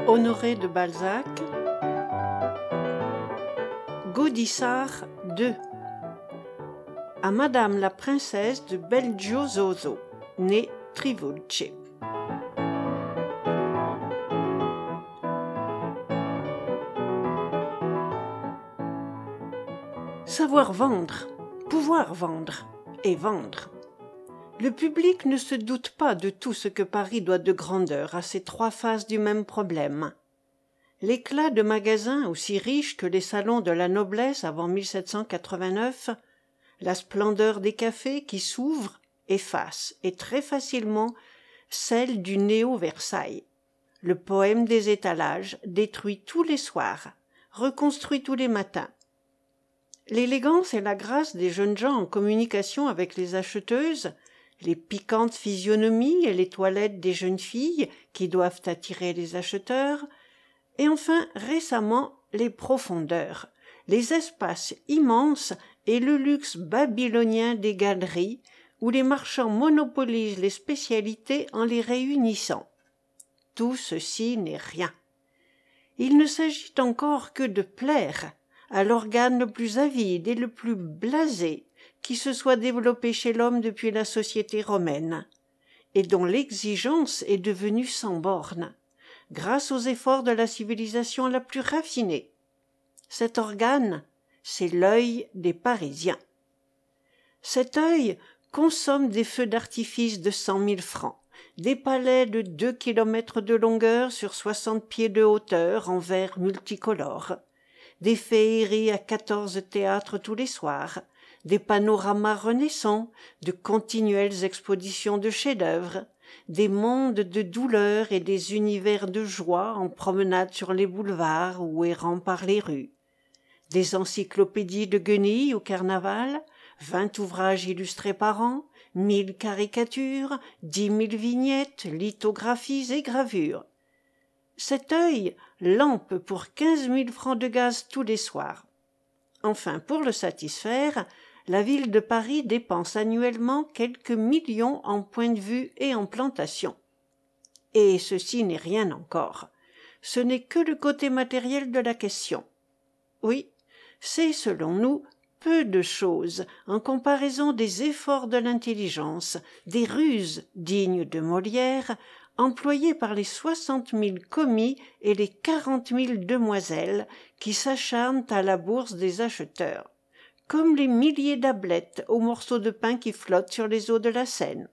Honoré de Balzac, Gaudissart II. À Madame la princesse de Belgiojoso, née Trivulce. Savoir vendre, pouvoir vendre et vendre. Le public ne se doute pas de tout ce que Paris doit de grandeur à ces trois faces du même problème. L'éclat de magasins aussi riche que les salons de la noblesse avant 1789, la splendeur des cafés qui s'ouvrent, efface, et très facilement, celle du néo-Versailles. Le poème des étalages, détruit tous les soirs, reconstruit tous les matins. L'élégance et la grâce des jeunes gens en communication avec les acheteuses, les piquantes physionomies et les toilettes des jeunes filles qui doivent attirer les acheteurs, et enfin récemment les profondeurs, les espaces immenses et le luxe babylonien des galeries où les marchands monopolisent les spécialités en les réunissant. Tout ceci n'est rien. Il ne s'agit encore que de plaire à l'organe le plus avide et le plus blasé qui se soit développé chez l'homme depuis la société romaine, et dont l'exigence est devenue sans bornes, grâce aux efforts de la civilisation la plus raffinée. Cet organe, c'est l'œil des Parisiens. Cet œil consomme des feux d'artifice de 100 000 francs, des palais de 2 kilomètres de longueur sur 60 pieds de hauteur en verre multicolore, des féeries à 14 théâtres tous les soirs, des panoramas renaissants, de continuelles expositions de chefs-d'œuvre, des mondes de douleur et des univers de joie en promenade sur les boulevards ou errant par les rues, des encyclopédies de guenilles au carnaval, 20 ouvrages illustrés par an, 1000 caricatures, 10 000 vignettes, lithographies et gravures. Cet œil lampe pour 15 000 francs de gaz tous les soirs. Enfin, pour le satisfaire, la ville de Paris dépense annuellement quelques millions en points de vue et en plantations. Et ceci n'est rien encore. Ce n'est que le côté matériel de la question. Oui, c'est, selon nous, peu de choses en comparaison des efforts de l'intelligence, des ruses dignes de Molière, employées par les 60 000 commis et les 40 000 demoiselles qui s'acharnent à la bourse des acheteurs, comme les milliers d'ablettes aux morceaux de pain qui flottent sur les eaux de la Seine.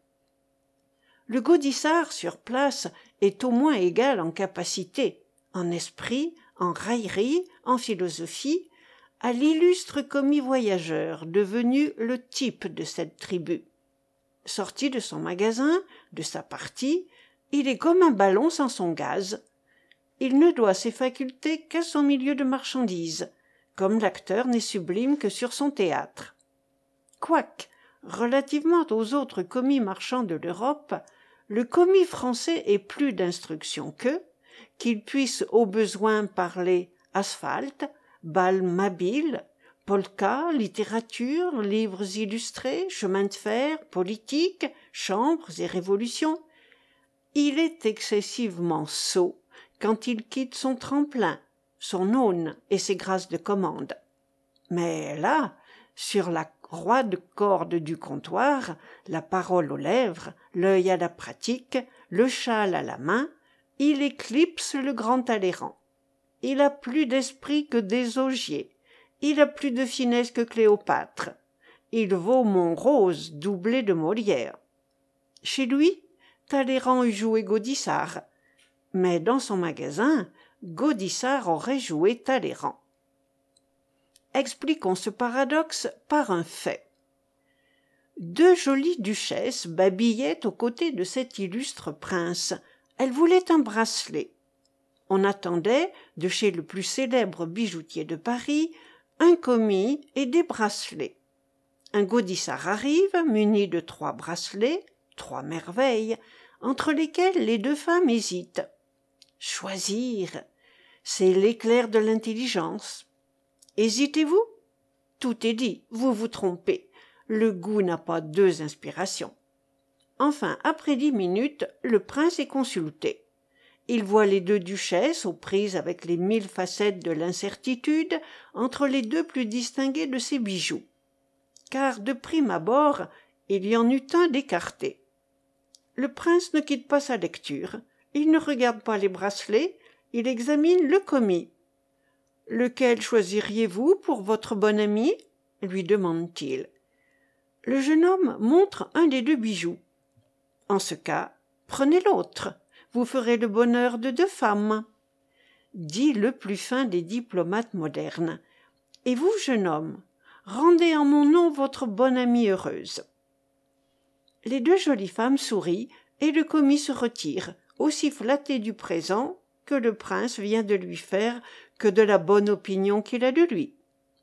Le Gaudissart, sur place, est au moins égal en capacité, en esprit, en raillerie, en philosophie, à l'illustre commis voyageur devenu le type de cette tribu. Sorti de son magasin, de sa partie, il est comme un ballon sans son gaz. Il ne doit ses facultés qu'à son milieu de marchandises, comme l'acteur n'est sublime que sur son théâtre. Quoique, relativement aux autres commis marchands de l'Europe, le commis français ait plus d'instruction qu'eux, qu'il puisse au besoin parler asphalte, bal mabile, polka, littérature, livres illustrés, chemin de fer, politique, chambres et révolutions. Il est excessivement sot quand il quitte son tremplin, son aune et ses grâces de commande. Mais là, sur la roide corde du comptoir, la parole aux lèvres, l'œil à la pratique, le châle à la main, il éclipse le grand Talleyrand. Il a plus d'esprit que des Augiers, il a plus de finesse que Cléopâtre. Il vaut Montrose doublé de Molière. Chez lui, Talleyrand eût joué Gaudissart, mais dans son magasin, Gaudissart aurait joué Talleyrand. Expliquons ce paradoxe par un fait. 2 jolies duchesses babillaient aux côtés de cet illustre prince. Elles voulaient un bracelet. On attendait, de chez le plus célèbre bijoutier de Paris, un commis et des bracelets. Un Gaudissart arrive, muni de 3 bracelets, 3 merveilles, entre lesquelles les 2 femmes hésitent. Choisir, c'est l'éclair de l'intelligence. Hésitez-vous? Tout est dit, vous vous trompez. Le goût n'a pas 2 inspirations. Enfin, après 10 minutes, le prince est consulté. Il voit les deux duchesses aux prises avec les 1000 facettes de l'incertitude entre les deux plus distingués de ses bijoux. Car de prime abord, il y en eut un d'écarté. Le prince ne quitte pas sa lecture, il ne regarde pas les bracelets, il examine le commis. « Lequel choisiriez-vous pour votre bon ami ?» lui demande-t-il. Le jeune homme montre un des deux bijoux. « En ce cas, prenez l'autre, vous ferez le bonheur de 2 femmes. » dit le plus fin des diplomates modernes. « Et vous, jeune homme, rendez en mon nom votre bonne amie heureuse. » Les 2 jolies femmes sourient et le commis se retire, aussi flatté du présent que le prince vient de lui faire que de la bonne opinion qu'il a de lui.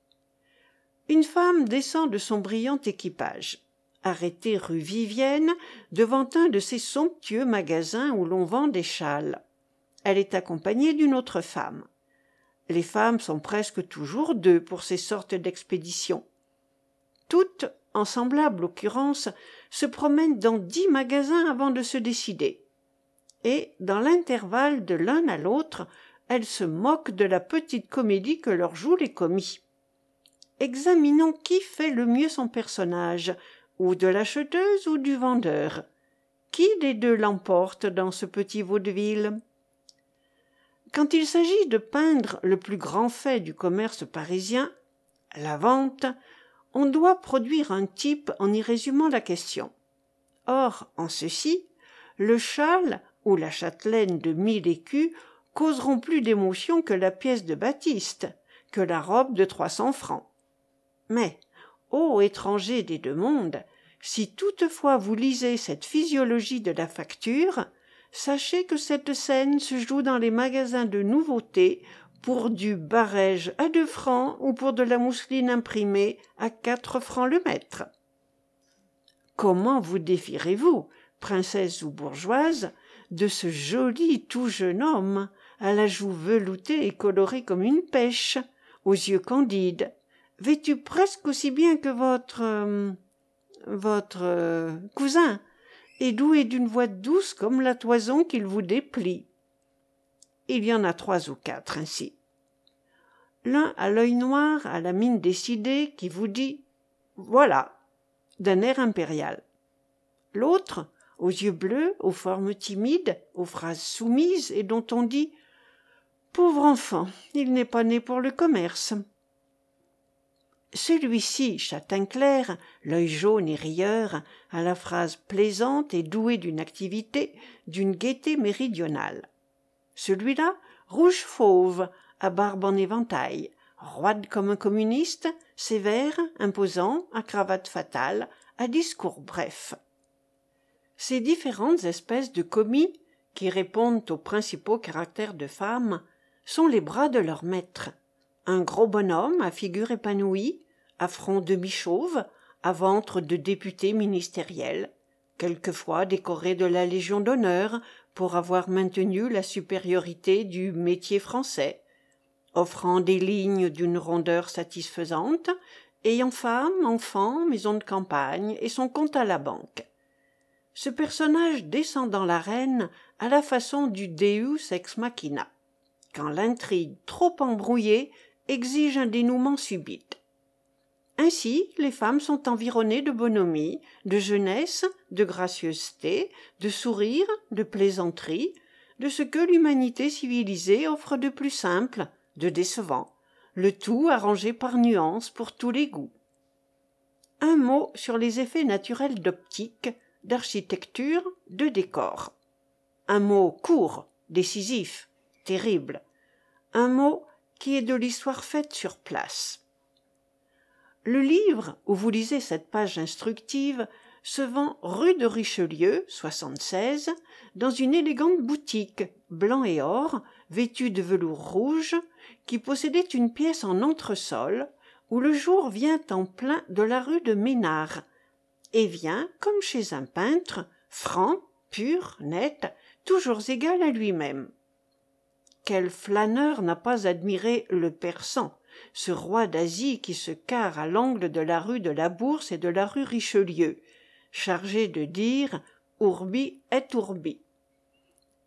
Une femme descend de son brillant équipage. Arrêtée rue Vivienne, devant un de ces somptueux magasins où l'on vend des châles. Elle est accompagnée d'une autre femme. Les femmes sont presque toujours 2 pour ces sortes d'expéditions. Toutes, en semblable occurrence, se promènent dans 10 magasins avant de se décider. Et, dans l'intervalle de l'un à l'autre, elles se moquent de la petite comédie que leur jouent les commis. Examinons qui fait le mieux son personnage, ou de l'acheteuse ou du vendeur. Qui des 2 l'emporte dans ce petit vaudeville? Quand il s'agit de peindre le plus grand fait du commerce parisien, la vente, on doit produire un type en y résumant la question. Or, en ceci, le châle ou la châtelaine de 1000 écus causeront plus d'émotion que la pièce de Batiste, que la robe de 300 francs. Mais, ô étrangers des 2 mondes, si toutefois vous lisez cette physiologie de la facture, sachez que cette scène se joue dans les magasins de nouveautés pour du barège à 2 francs ou pour de la mousseline imprimée à 4 francs le mètre. Comment vous défierez-vous, princesse ou bourgeoise, de ce joli tout jeune homme, à la joue veloutée et colorée comme une pêche, aux yeux candides, vêtu presque aussi bien que votre cousin, et doué d'une voix douce comme la toison qu'il vous déplie. Il y en a 3 ou 4 ainsi. L'un a l'œil noir, à la mine décidée, qui vous dit « Voilà » d'un air impérial. L'autre, aux yeux bleus, aux formes timides, aux phrases soumises et dont on dit « Pauvre enfant, il n'est pas né pour le commerce ». Celui-ci, châtain clair, l'œil jaune et rieur, à la phrase plaisante et doué d'une activité, d'une gaieté méridionale. Celui-là, rouge fauve, à barbe en éventail, roide comme un communiste, sévère, imposant, à cravate fatale, à discours bref. Ces différentes espèces de commis, qui répondent aux principaux caractères de femmes, sont les bras de leur maître. Un gros bonhomme à figure épanouie, à front demi-chauve, à ventre de député ministériel, quelquefois décoré de la Légion d'honneur pour avoir maintenu la supériorité du métier français, offrant des lignes d'une rondeur satisfaisante, ayant femme, enfants, maison de campagne et son compte à la banque. Ce personnage descend dans l'arène à la façon du Deus ex machina, quand l'intrigue trop embrouillée exige un dénouement subit. Ainsi, les femmes sont environnées de bonhomie, de jeunesse, de gracieuseté, de sourire, de plaisanterie, de ce que l'humanité civilisée offre de plus simple, de décevant, le tout arrangé par nuances pour tous les goûts. Un mot sur les effets naturels d'optique, d'architecture, de décor. Un mot court, décisif, terrible. Un mot qui est de l'histoire faite sur place. Le livre où vous lisez cette page instructive se vend rue de Richelieu, 76, dans une élégante boutique, blanc et or, vêtue de velours rouge, qui possédait une pièce en entresol, où le jour vient en plein de la rue de Ménars, et vient, comme chez un peintre, franc, pur, net, toujours égal à lui-même. Quel flâneur n'a pas admiré le Persan, ce roi d'Asie qui se carre à l'angle de la rue de la Bourse et de la rue Richelieu, chargé de dire « Urbi et Urbi ».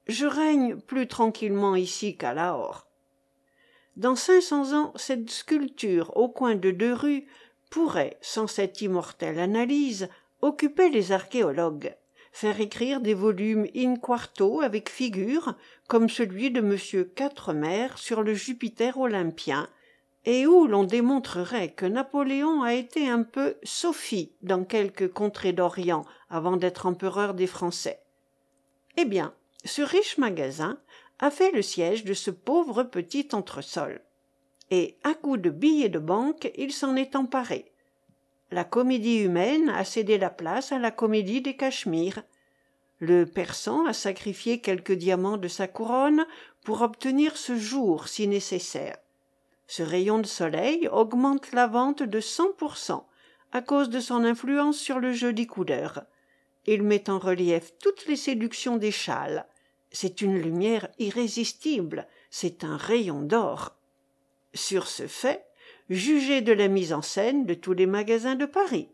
Je règne plus tranquillement ici qu'à Lahore. Dans 500 ans, cette sculpture au coin de 2 rues pourrait, sans cette immortelle analyse, occuper les archéologues, faire écrire des volumes in-quarto avec figures, comme celui de M. Quatremer sur le Jupiter olympien, et où l'on démontrerait que Napoléon a été un peu Sophie dans quelques contrées d'Orient avant d'être empereur des Français. Eh bien, ce riche magasin a fait le siège de ce pauvre petit entresol. Et, à coups de billets de banque, il s'en est emparé. La comédie humaine a cédé la place à la comédie des Cachemires. Le Persan a sacrifié quelques diamants de sa couronne pour obtenir ce jour si nécessaire. Ce rayon de soleil augmente la vente de 100% à cause de son influence sur le jeu des couleurs. Il met en relief toutes les séductions des châles. C'est une lumière irrésistible, c'est un rayon d'or. Sur ce fait, jugez de la mise en scène de tous les magasins de Paris.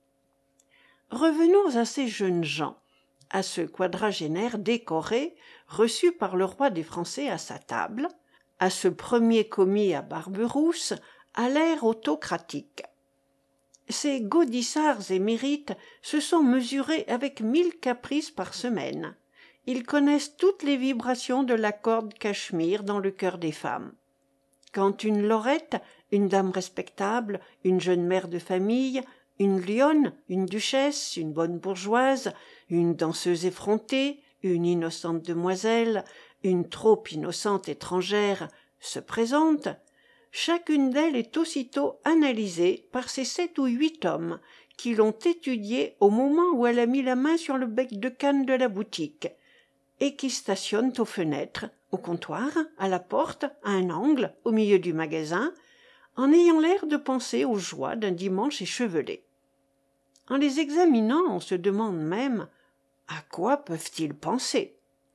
Revenons à ces jeunes gens, à ce quadragénaire décoré, reçu par le roi des Français à sa table, à ce premier commis à barbe rousse, à l'air autocratique. Ces gaudissards émérites se sont mesurés avec 1000 caprices par semaine. Ils connaissent toutes les vibrations de la corde cachemire dans le cœur des femmes. Quand une lorette, une dame respectable, une jeune mère de famille, une lionne, une duchesse, une bonne bourgeoise, une danseuse effrontée, une innocente demoiselle, une trop innocente étrangère se présentent, chacune d'elles est aussitôt analysée par ces 7 ou 8 hommes qui l'ont étudiée au moment où elle a mis la main sur le bec de canne de la boutique et qui stationnent aux fenêtres, au comptoir, à la porte, à un angle, au milieu du magasin, en ayant l'air de penser aux joies d'un dimanche échevelé. En les examinant, on se demande même à quoi peuvent-ils penser.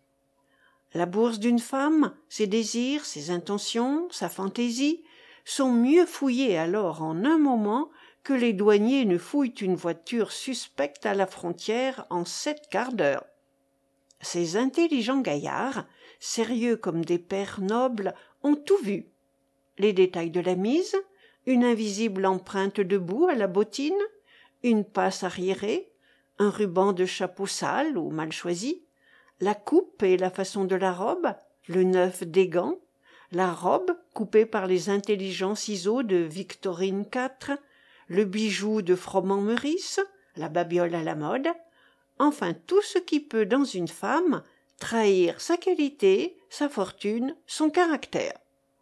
La bourse d'une femme, ses désirs, ses intentions, sa fantaisie, sont mieux fouillés alors en un moment que les douaniers ne fouillent une voiture suspecte à la frontière en 7 quarts d'heure. Ces intelligents gaillards, sérieux comme des pères nobles, ont tout vu. Les détails de la mise, une invisible empreinte de boue à la bottine, une passe arriérée, un ruban de chapeau sale ou mal choisi, la coupe et la façon de la robe, le neuf des gants, la robe coupée par les intelligents ciseaux de Victorine IV, le bijou de Froment-Meurice, la babiole à la mode, enfin tout ce qui peut dans une femme trahir sa qualité, sa fortune, son caractère.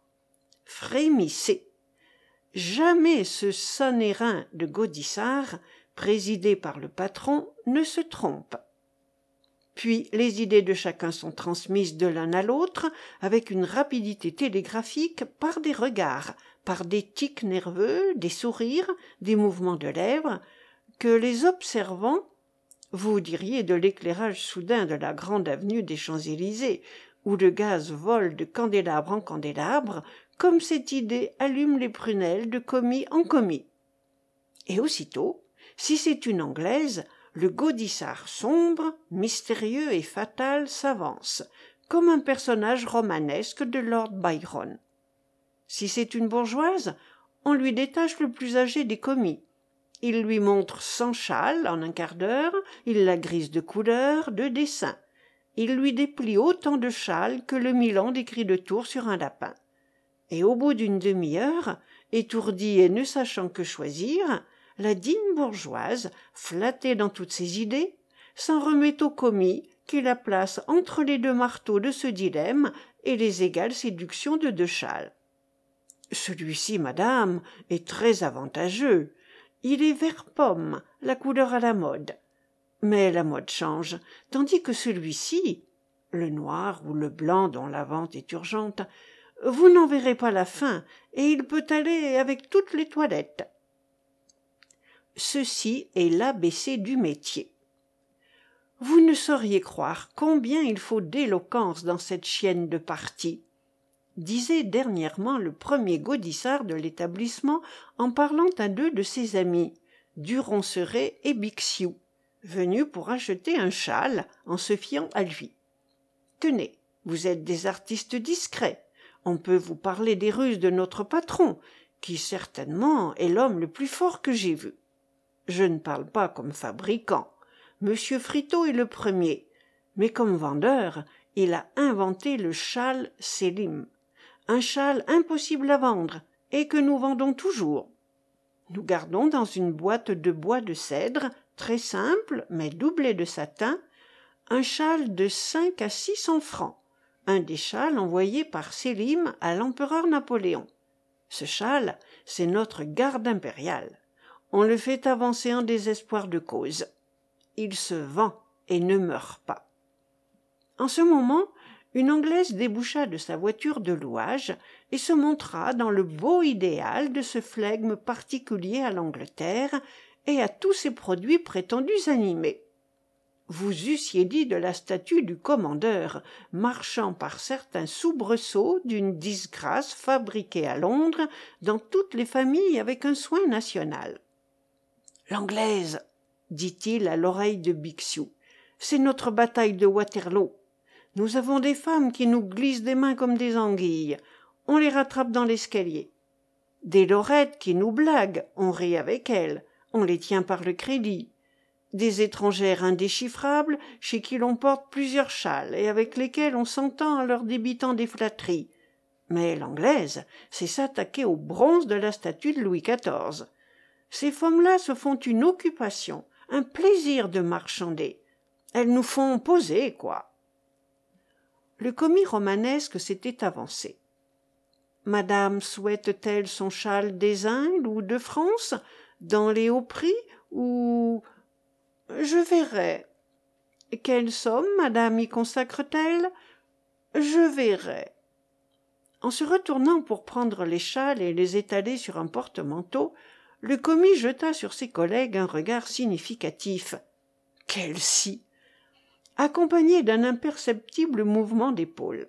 Frémissez. Jamais ce sonérin de Gaudissart, présidé par le patron, ne se trompe. Puis les idées de chacun sont transmises de l'un à l'autre avec une rapidité télégraphique par des regards, par des tics nerveux, des sourires, des mouvements de lèvres, que les observants, vous diriez de l'éclairage soudain de la grande avenue des Champs-Élysées, où le gaz vole de candélabre en candélabre, comme cette idée allume les prunelles de commis en commis. Et aussitôt, si c'est une Anglaise, le Gaudissart sombre, mystérieux et fatal s'avance, comme un personnage romanesque de Lord Byron. Si c'est une bourgeoise, on lui détache le plus âgé des commis. Il lui montre 100 châles en un quart d'heure, il la grise de couleurs, de dessins. Il lui déplie autant de châles que le Milan décrit de Tours sur un lapin. Et au bout d'une demi-heure, étourdie et ne sachant que choisir, la digne bourgeoise, flattée dans toutes ses idées, s'en remet au commis qui la place entre les 2 marteaux de ce dilemme et les égales séductions de 2 châles. Celui-ci, madame, est très avantageux. Il est vert pomme, la couleur à la mode. Mais la mode change, tandis que celui-ci, le noir ou le blanc dont la vente est urgente, vous n'en verrez pas la fin, et il peut aller avec toutes les toilettes. Ceci est l'ABC du métier. Vous ne sauriez croire combien il faut d'éloquence dans cette chienne de partie, disait dernièrement le premier Gaudissart de l'établissement en parlant à 2 de ses amis, Duronceret et Bixiou, venus pour acheter un châle en se fiant à lui. Tenez, vous êtes des artistes discrets. On peut vous parler des ruses de notre patron, qui certainement est l'homme le plus fort que j'ai vu. Je ne parle pas comme fabricant. Monsieur Friteau est le premier. Mais comme vendeur, il a inventé le châle Sélim. Un châle impossible à vendre et que nous vendons toujours. Nous gardons dans une boîte de bois de cèdre, très simple, mais doublée de satin, un châle de 5 à 600 francs, un des châles envoyés par Sélim à l'empereur Napoléon. Ce châle, c'est notre garde impériale. On le fait avancer en désespoir de cause. Il se vend et ne meurt pas. En ce moment, une Anglaise déboucha de sa voiture de louage et se montra dans le beau idéal de ce flegme particulier à l'Angleterre et à tous ses produits prétendus animés. Vous eussiez dit de la statue du commandeur, marchant par certains soubresauts d'une disgrâce fabriquée à Londres dans toutes les familles avec un soin national. « L'Anglaise, dit-il à l'oreille de Bixiou, c'est notre bataille de Waterloo. Nous avons des femmes qui nous glissent des mains comme des anguilles. On les rattrape dans l'escalier. Des lorettes qui nous blaguent, on rit avec elles, on les tient par le crédit. Des étrangères indéchiffrables chez qui l'on porte plusieurs châles et avec lesquelles on s'entend en leur débitant des flatteries. Mais l'Anglaise, c'est s'attaquer au bronze de la statue de Louis XIV. Ces femmes-là se font une occupation, un plaisir de marchander. Elles nous font poser, quoi. » Le commis romanesque s'était avancé. « Madame souhaite-t-elle son châle des Indes ou de France, dans les hauts prix, ou... Je verrai. Quelle somme madame y consacre-t-elle? Je verrai. » En se retournant pour prendre les châles et les étaler sur un porte-manteau, le commis jeta sur ses collègues un regard significatif. « Quelle scie !» accompagné d'un imperceptible mouvement d'épaules.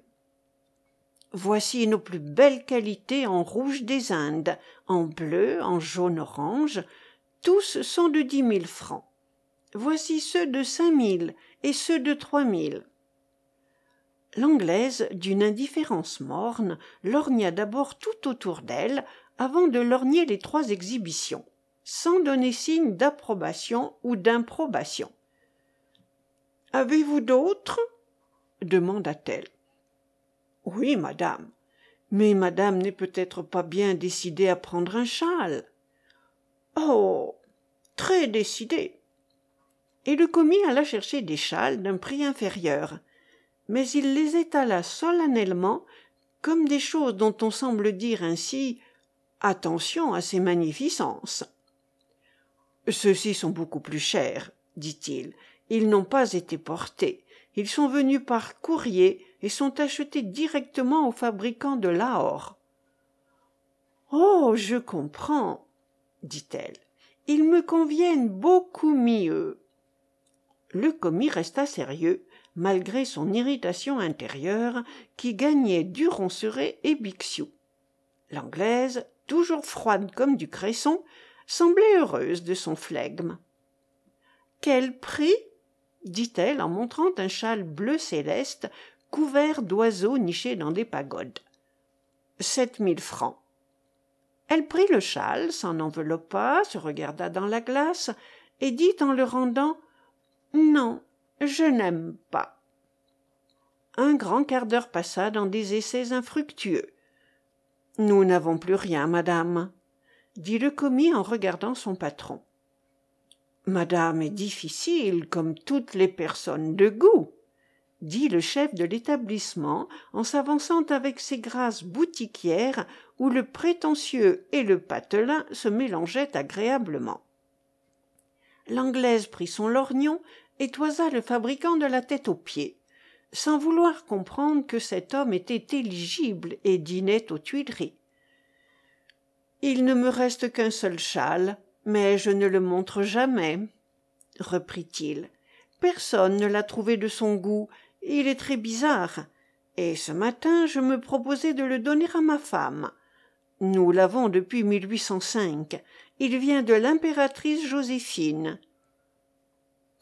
« Voici nos plus belles qualités en rouge des Indes, en bleu, en jaune-orange. Tous sont de 10 000 francs. Voici ceux de 5 000 et ceux de 3 000. » L'Anglaise, d'une indifférence morne, lorgna d'abord tout autour d'elle avant de lorgner les 3 exhibitions, sans donner signe d'approbation ou d'improbation. « Avez-vous d'autres ?» demanda-t-elle. « Oui, madame. Mais madame n'est peut-être pas bien décidée à prendre un châle. »« Oh, très décidée. » Et le commis alla chercher des châles d'un prix inférieur, mais il les étala solennellement comme des choses dont on semble dire ainsi « Attention à ces magnificences !»« Ceux-ci sont beaucoup plus chers, » dit-il. « Ils n'ont pas été portés. Ils sont venus par courrier et sont achetés directement au fabricant de Lahore. »« Oh, je comprends, » dit-elle. « Ils me conviennent beaucoup mieux. » Le commis resta sérieux, malgré son irritation intérieure qui gagnait du Ronceret et Bixiou. L'Anglaise, toujours froide comme du cresson, semblait heureuse de son flegme. « Quel prix ?» dit-elle en montrant un châle bleu céleste couvert d'oiseaux nichés dans des pagodes. « 7 000 francs. » Elle prit le châle, s'en enveloppa, se regarda dans la glace et dit en le rendant « Non, je n'aime pas. » Un grand quart d'heure passa dans des essais infructueux. « Nous n'avons plus rien, madame, » dit le commis en regardant son patron. « Madame est difficile, comme toutes les personnes de goût, » dit le chef de l'établissement en s'avançant avec ses grâces boutiquières où le prétentieux et le patelin se mélangeaient agréablement. L'Anglaise prit son lorgnon et toisa le fabricant de la tête aux pieds, sans vouloir comprendre que cet homme était éligible et dînait aux Tuileries. « Il ne me reste qu'un seul châle, mais je ne le montre jamais, » reprit-il. « Personne ne l'a trouvé de son goût, il est très bizarre, et ce matin je me proposais de le donner à ma femme. Nous l'avons depuis 1805, il vient de l'impératrice Joséphine. »« Voyons, monsieur. »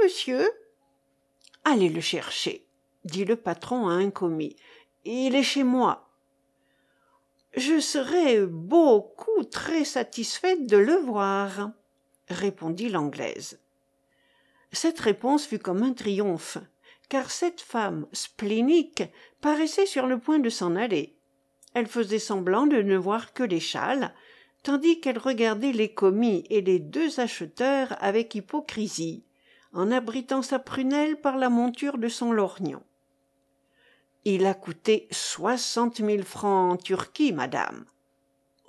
« Allez le chercher. dit le patron à un commis. Il est chez moi. Je serais beaucoup très satisfaite de le voir, répondit l'Anglaise. Cette réponse fut comme un triomphe, car cette femme splénique paraissait sur le point de s'en aller. Elle faisait semblant de ne voir que les châles, tandis qu'elle regardait les commis et les deux acheteurs avec hypocrisie, en abritant sa prunelle par la monture de son lorgnon. « Il a coûté 60 000 francs en Turquie, madame. »« Oh !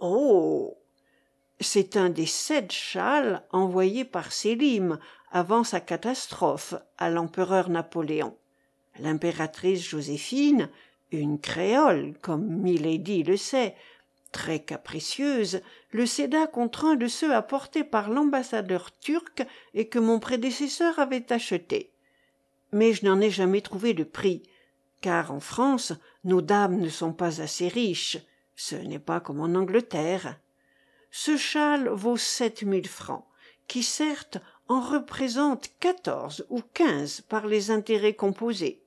C'est un des 7 châles envoyés par Sélim avant sa catastrophe à l'empereur Napoléon. L'impératrice Joséphine, une créole, comme milady le sait, très capricieuse, le céda contre un de ceux apportés par l'ambassadeur turc et que mon prédécesseur avait acheté. Mais je n'en ai jamais trouvé de prix, car en France, nos dames ne sont pas assez riches, ce n'est pas comme en Angleterre. Ce châle vaut 7 000 francs, qui certes en représente 14 ou 15 par les intérêts composés.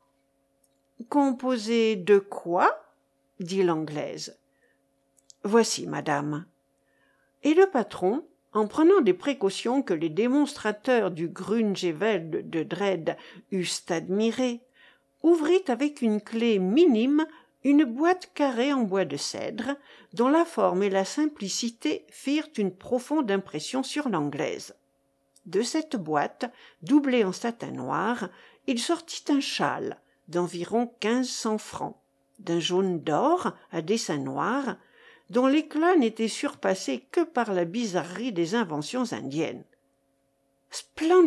« Composés de quoi ?» dit l'Anglaise. « Voici, madame. » Et le patron, en prenant des précautions que les démonstrateurs du Grungewald de Dresde eussent admirées, ouvrit avec une clé minime une boîte carrée en bois de cèdre, dont la forme et la simplicité firent une profonde impression sur l'Anglaise. De cette boîte, doublée en satin noir, il sortit un châle d'environ 1500 francs, d'un jaune d'or à dessin noir, dont l'éclat n'était surpassé que par la bizarrerie des inventions indiennes. « Splendide !»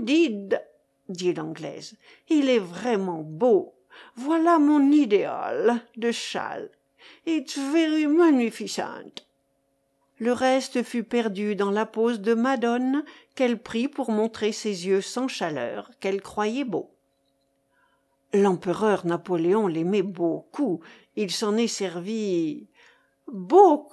dit l'Anglaise. « Il est vraiment beau. Voilà mon idéal de châle. It's very magnificent. » Le reste fut perdu dans la pose de Madone qu'elle prit pour montrer ses yeux sans chaleur, qu'elle croyait beaux. L'empereur Napoléon l'aimait beaucoup. Il s'en est servi... « Beaucoup !»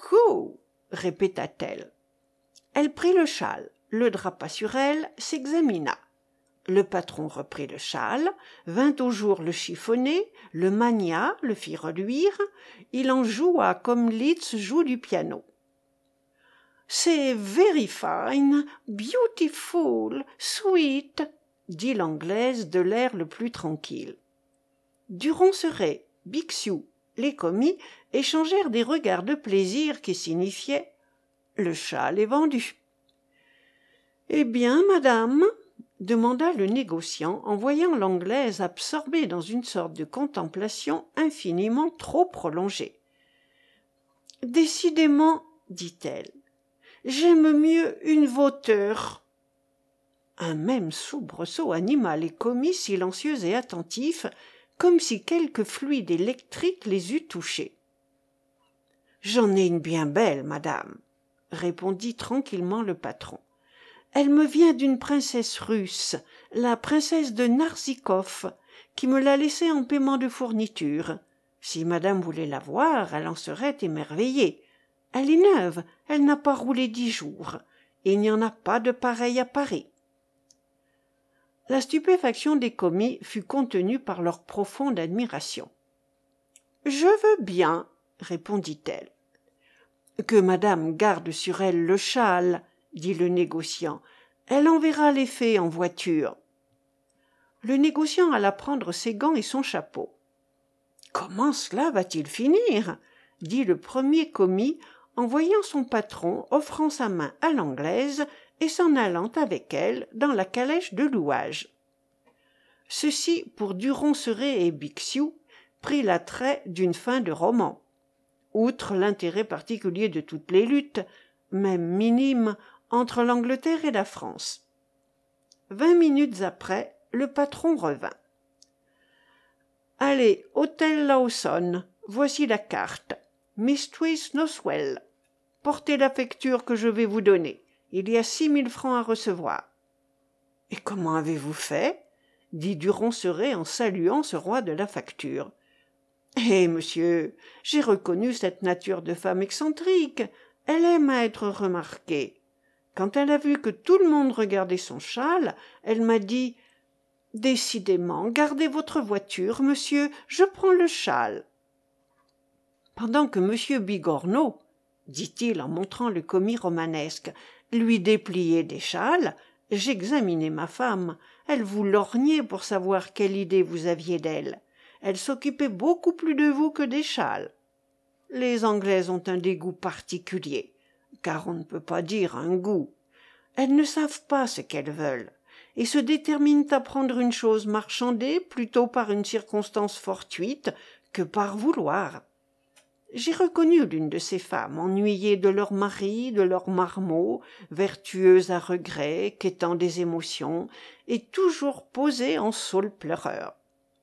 répéta-t-elle. Elle prit le châle, le drapa sur elle, s'examina. Le patron reprit le châle, vint au jour le chiffonner, le mania, le fit reluire, il en joua comme Liszt joue du piano. « C'est very fine, beautiful, sweet » dit l'Anglaise de l'air le plus tranquille. Duronceret, Bixiou, les commis échangèrent des regards de plaisir qui signifiaient « Le châle est vendu ». « Eh bien, madame ?» demanda le négociant en voyant l'Anglaise absorbée dans une sorte de contemplation infiniment trop prolongée. « Décidément, dit-elle, j'aime mieux une vauteur. » Un même soubresaut anima les commis silencieux et attentifs, comme si quelque fluide électrique les eût touchés. « J'en ai une bien belle, madame, » répondit tranquillement le patron. « Elle me vient d'une princesse russe, la princesse de Narzikov, qui me l'a laissée en paiement de fourniture. Si madame voulait la voir, elle en serait émerveillée. Elle est neuve, elle n'a pas roulé 10 jours. Il n'y en a pas de pareille à Paris. » La stupéfaction des commis fut contenue par leur profonde admiration. « Je veux bien, » répondit-elle. « Que madame garde sur elle le châle, » dit le négociant. « Elle enverra les fées en voiture. » Le négociant alla prendre ses gants et son chapeau. « Comment cela va-t-il finir ?» dit le premier commis en voyant son patron offrant sa main à l'Anglaise et s'en allant avec elle dans la calèche de louage. Ceci, pour Duronceret et Bixiou, prit l'attrait d'une fin de roman. Outre l'intérêt particulier de toutes les luttes, même minimes, entre l'Angleterre et la France. 20 minutes après, le patron revint. « Allez, hôtel Lawson, voici la carte. Mistress Noswell. Portez la facture que je vais vous donner. Il y a 6 000 francs à recevoir. »« Et comment avez-vous fait ?» dit Duronceret en saluant ce roi de la facture. « Eh, monsieur, j'ai reconnu cette nature de femme excentrique. Elle aime à être remarquée. Quand elle a vu que tout le monde regardait son châle, elle m'a dit Décidément, gardez votre voiture, monsieur, je prends le châle. Pendant que monsieur Bigorneau, dit-il en montrant le commis romanesque, lui dépliait des châles, j'examinais ma femme. Elle vous lorgnait pour savoir quelle idée vous aviez d'elle. Elle s'occupait beaucoup plus de vous que des châles. Les Anglaises ont un dégoût particulier, car on ne peut pas dire un goût. Elles ne savent pas ce qu'elles veulent, et se déterminent à prendre une chose marchandée plutôt par une circonstance fortuite que par vouloir. J'ai reconnu l'une de ces femmes ennuyées de leur mari, de leur marmot, vertueuses à regret, quêtant des émotions, et toujours posées en saule pleureur.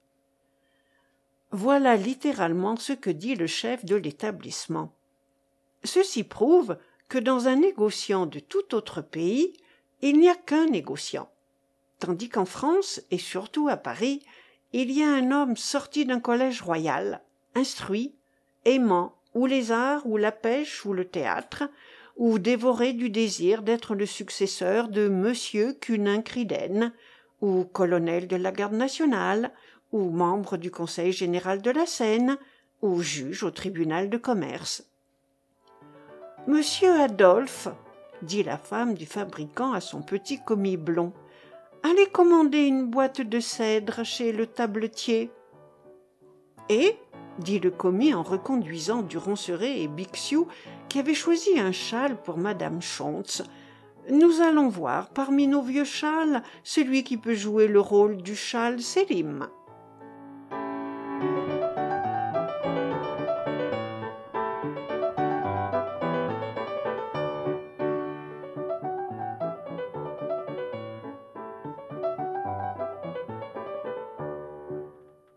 Voilà littéralement ce que dit le chef de l'établissement. Ceci prouve que dans un négociant de tout autre pays, il n'y a qu'un négociant, tandis qu'en France, et surtout à Paris, il y a un homme sorti d'un collège royal, instruit, aimant ou les arts, ou la pêche, ou le théâtre, ou dévoré du désir d'être le successeur de Monsieur Cunin Criden, ou colonel de la garde nationale, ou membre du conseil général de la Seine, ou juge au tribunal de commerce. « Monsieur Adolphe, dit la femme du fabricant à son petit commis blond, allez commander une boîte de cèdre chez le tabletier. » Et, dit le commis en reconduisant du Ronceret et Bixiou, qui avait choisi un châle pour madame Schontz, « nous allons voir parmi nos vieux châles celui qui peut jouer le rôle du châle Sélim. »